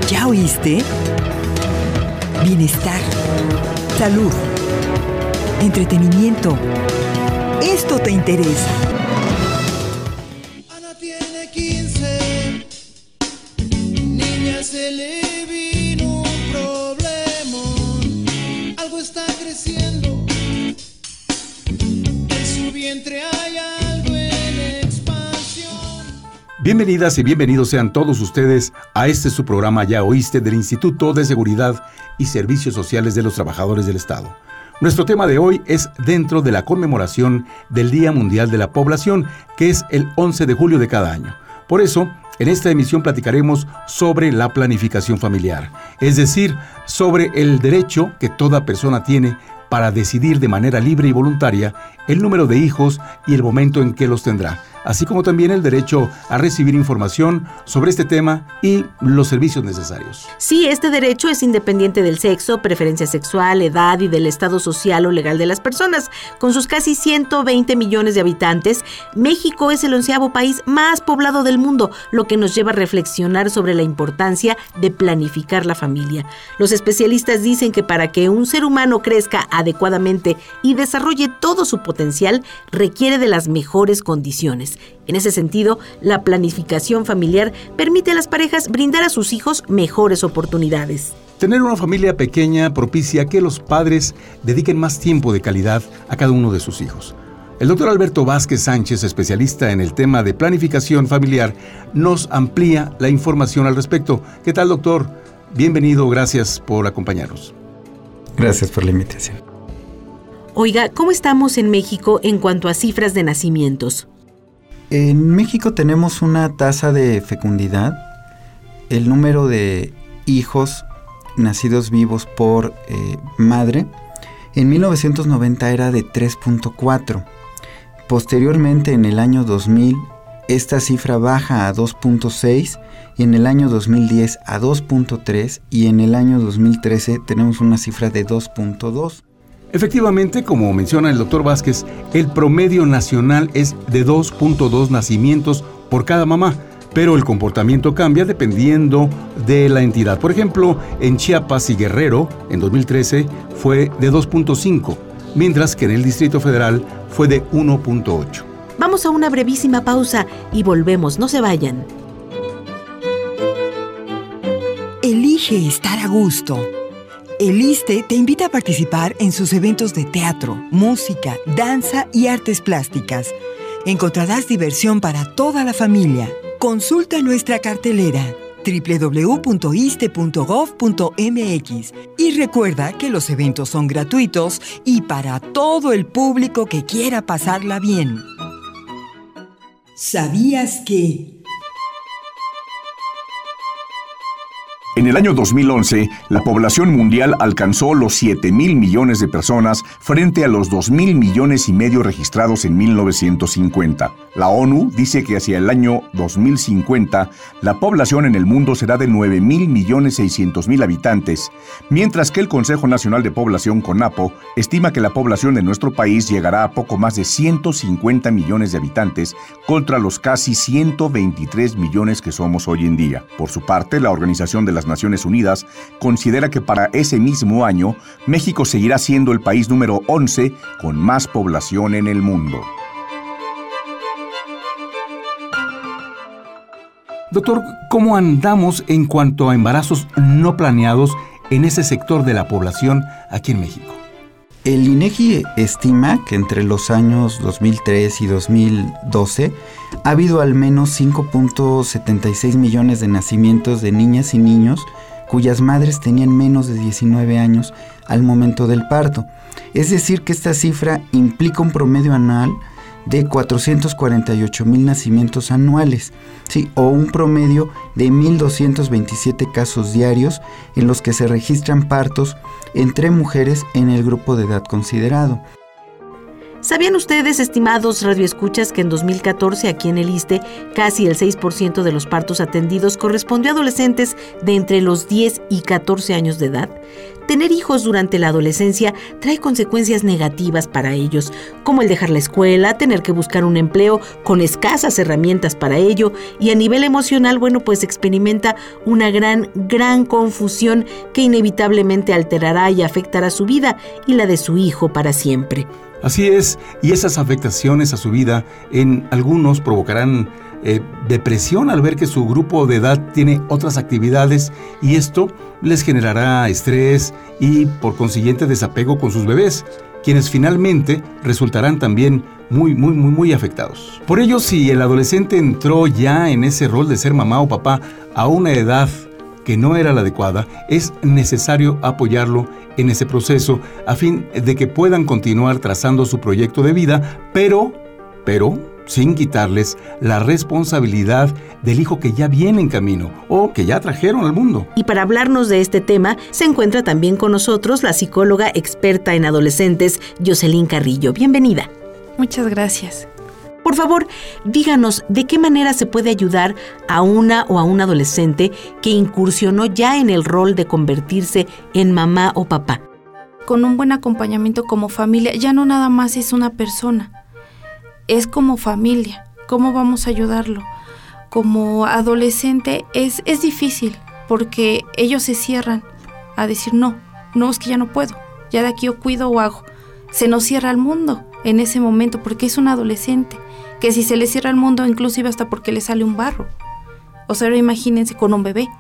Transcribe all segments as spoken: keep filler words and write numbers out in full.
¿Ya oíste? Bienestar, salud, entretenimiento. Esto te interesa. Ana tiene quince, niña se le vino un problema, algo está creciendo, en su vientre hay algo en expansión. Bienvenidas y bienvenidos sean todos ustedes a este su programa Ya Oíste del Instituto de Seguridad y Servicios Sociales de los Trabajadores del Estado. Nuestro tema de hoy es dentro de la conmemoración del Día Mundial de la Población, que es el once de julio de cada año. Por eso, en esta emisión platicaremos sobre la planificación familiar, es decir, sobre el derecho que toda persona tiene para decidir de manera libre y voluntaria el número de hijos y el momento en que los tendrá, así como también el derecho a recibir información sobre este tema y los servicios necesarios. Sí, este derecho es independiente del sexo, preferencia sexual, edad y del estado social o legal de las personas. Con sus casi ciento veinte millones de habitantes, México es el onceavo país más poblado del mundo, lo que nos lleva a reflexionar sobre la importancia de planificar la familia. Los especialistas dicen que para que un ser humano crezca adecuadamente y desarrolle todo su potencial, requiere de las mejores condiciones. En ese sentido, la planificación familiar permite a las parejas brindar a sus hijos mejores oportunidades. Tener una familia pequeña propicia que los padres dediquen más tiempo de calidad a cada uno de sus hijos. El doctor Alberto Vázquez Sánchez, especialista en el tema de planificación familiar, nos amplía la información al respecto. ¿Qué tal, doctor? Bienvenido, gracias por acompañarnos. Gracias por la invitación. Oiga, ¿cómo estamos en México en cuanto a cifras de nacimientos? En México tenemos una tasa de fecundidad. El número de hijos nacidos vivos por eh, madre en mil novecientos noventa era de tres punto cuatro. Posteriormente, en el año dos mil, esta cifra baja a dos punto seis y en el año dos mil diez a dos punto tres y en el año dos mil trece tenemos una cifra de dos punto dos. Efectivamente, como menciona el doctor Vázquez, el promedio nacional es de dos punto dos nacimientos por cada mamá, pero el comportamiento cambia dependiendo de la entidad. Por ejemplo, en Chiapas y Guerrero, en dos mil trece, fue de dos punto cinco, mientras que en el Distrito Federal fue de uno punto ocho. Vamos a una brevísima pausa y volvemos, no se vayan. Elige estar a gusto. El ISSSTE te invita a participar en sus eventos de teatro, música, danza y artes plásticas. Encontrarás diversión para toda la familia. Consulta nuestra cartelera doble u doble u doble u punto iste punto gov punto eme equis y recuerda que los eventos son gratuitos y para todo el público que quiera pasarla bien. ¿Sabías que...? En el año dos mil once, la población mundial alcanzó los siete mil millones de personas frente a los dos mil millones y medio registrados en mil novecientos cincuenta. La ONU dice que hacia el año dos mil cincuenta, la población en el mundo será de nueve mil millones seiscientos mil habitantes, mientras que el Consejo Nacional de Población, CONAPO, estima que la población de nuestro país llegará a poco más de ciento cincuenta millones de habitantes contra los casi ciento veintitrés millones que somos hoy en día. Por su parte, la Organización de las Naciones Unidas considera que para ese mismo año, México seguirá siendo el país número once con más población en el mundo. Doctor, ¿cómo andamos en cuanto a embarazos no planeados en ese sector de la población aquí en México? El INEGI estima que entre los años dos mil tres y dos mil doce ha habido al menos cinco punto setenta y seis millones de nacimientos de niñas y niños cuyas madres tenían menos de diecinueve años al momento del parto. Es decir, que esta cifra implica un promedio anual de cuatrocientos cuarenta y ocho mil nacimientos anuales, sí, o un promedio de mil doscientos veintisiete casos diarios en los que se registran partos entre mujeres en el grupo de edad considerado. ¿Sabían ustedes, estimados radioescuchas, que en dos mil catorce aquí en el ISSSTE casi el seis por ciento de los partos atendidos correspondió a adolescentes de entre los diez y catorce años de edad? Tener hijos durante la adolescencia trae consecuencias negativas para ellos, como el dejar la escuela, tener que buscar un empleo con escasas herramientas para ello, y a nivel emocional, bueno, pues experimenta una gran, gran confusión que inevitablemente alterará y afectará su vida y la de su hijo para siempre. Así es, y esas afectaciones a su vida en algunos provocarán eh, depresión al ver que su grupo de edad tiene otras actividades, y esto les generará estrés y por consiguiente desapego con sus bebés, quienes finalmente resultarán también muy, muy, muy, muy afectados. Por ello, si el adolescente entró ya en ese rol de ser mamá o papá a una edad que no era la adecuada, es necesario apoyarlo en ese proceso a fin de que puedan continuar trazando su proyecto de vida, pero, pero, sin quitarles la responsabilidad del hijo que ya viene en camino o que ya trajeron al mundo. Y para hablarnos de este tema, se encuentra también con nosotros la psicóloga experta en adolescentes, Jocelyn Carrillo. Bienvenida. Muchas gracias. Por favor, díganos de qué manera se puede ayudar a una o a un adolescente que incursionó ya en el rol de convertirse en mamá o papá. Con un buen acompañamiento como familia, ya no nada más es una persona, es como familia. ¿Cómo vamos a ayudarlo? Como adolescente es, es difícil porque ellos se cierran a decir no, no, es que ya no puedo, ya de aquí yo cuido o hago. Se nos cierra el mundo en ese momento porque es un adolescente, que si se le cierra el mundo inclusive hasta porque le sale un barro. O sea, ahora imagínense con un bebé.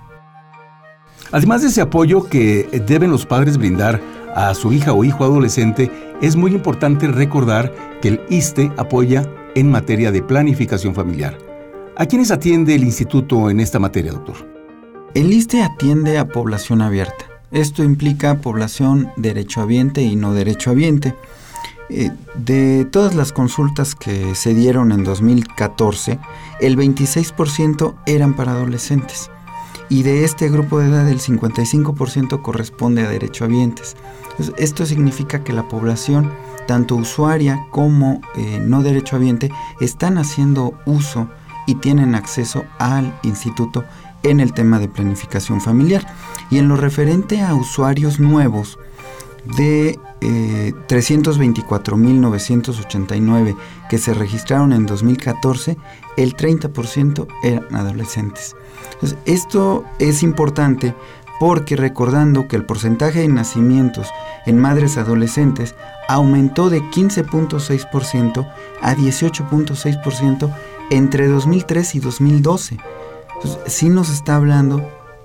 Además de ese apoyo que deben los padres brindar a su hija o hijo adolescente, es muy importante recordar que el ISSSTE apoya en materia de planificación familiar. ¿A quiénes atiende el instituto en esta materia, doctor? El ISSSTE atiende a población abierta. Esto implica población derechohabiente y no derechohabiente. Eh, de todas las consultas que se dieron en dos mil catorce, el veintiséis por ciento eran para adolescentes. Y de este grupo de edad, el cincuenta y cinco por ciento corresponde a derechohabientes. Entonces, esto significa que la población, tanto usuaria como eh, no derechohabiente, están haciendo uso y tienen acceso al instituto en el tema de planificación familiar. Y en lo referente a usuarios nuevos, de eh, trescientos veinticuatro mil novecientos ochenta y nueve que se registraron en dos mil catorce, el treinta por ciento eran adolescentes. Entonces, esto es importante porque recordando que el porcentaje de nacimientos en madres adolescentes aumentó de quince punto seis por ciento a dieciocho punto seis por ciento entre dos mil tres y dos mil doce. Entonces, sí nos está hablando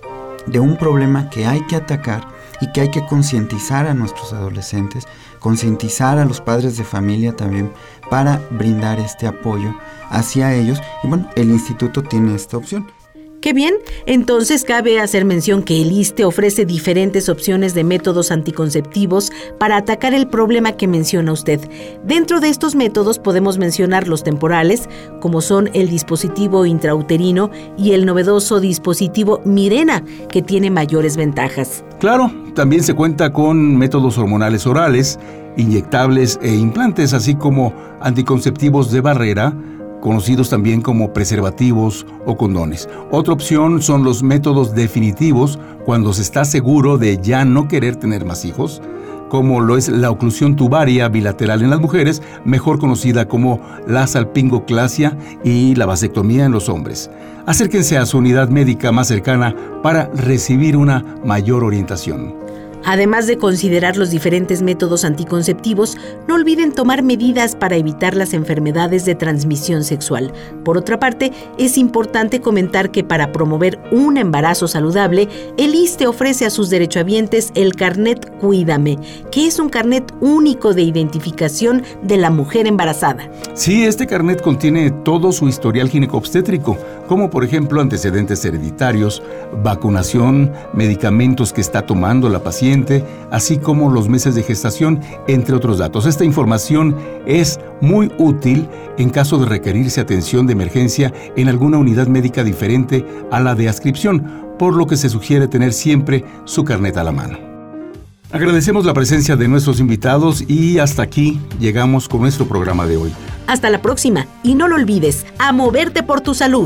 de un problema que hay que atacar y que hay que concientizar a nuestros adolescentes, concientizar a los padres de familia también para brindar este apoyo hacia ellos. Y bueno, el instituto tiene esta opción. ¡Qué bien! Entonces cabe hacer mención que el ISSSTE ofrece diferentes opciones de métodos anticonceptivos para atacar el problema que menciona usted. Dentro de estos métodos podemos mencionar los temporales, como son el dispositivo intrauterino y el novedoso dispositivo Mirena, que tiene mayores ventajas. Claro, también se cuenta con métodos hormonales orales, inyectables e implantes, así como anticonceptivos de barrera, conocidos también como preservativos o condones. Otra opción son los métodos definitivos cuando se está seguro de ya no querer tener más hijos, como lo es la oclusión tubaria bilateral en las mujeres, mejor conocida como la salpingoclasia, y la vasectomía en los hombres. Acérquense a su unidad médica más cercana para recibir una mayor orientación. Además de considerar los diferentes métodos anticonceptivos, no olviden tomar medidas para evitar las enfermedades de transmisión sexual. Por otra parte, es importante comentar que para promover un embarazo saludable, el ISSSTE ofrece a sus derechohabientes el Carnet Cuídame, que es un carnet único de identificación de la mujer embarazada. Sí, este carnet contiene todo su historial gineco-obstétrico, como por ejemplo antecedentes hereditarios, vacunación, medicamentos que está tomando la paciente, así como los meses de gestación, entre otros datos. Esta información es muy útil en caso de requerirse atención de emergencia en alguna unidad médica diferente a la de adscripción, por lo que se sugiere tener siempre su carnet a la mano. Agradecemos la presencia de nuestros invitados y hasta aquí llegamos con nuestro programa de hoy. Hasta la próxima y no lo olvides, a moverte por tu salud.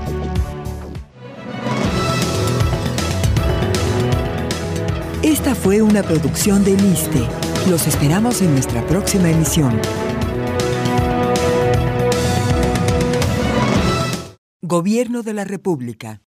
Esta fue una producción de ISSSTE. Los esperamos en nuestra próxima emisión. Gobierno de la República.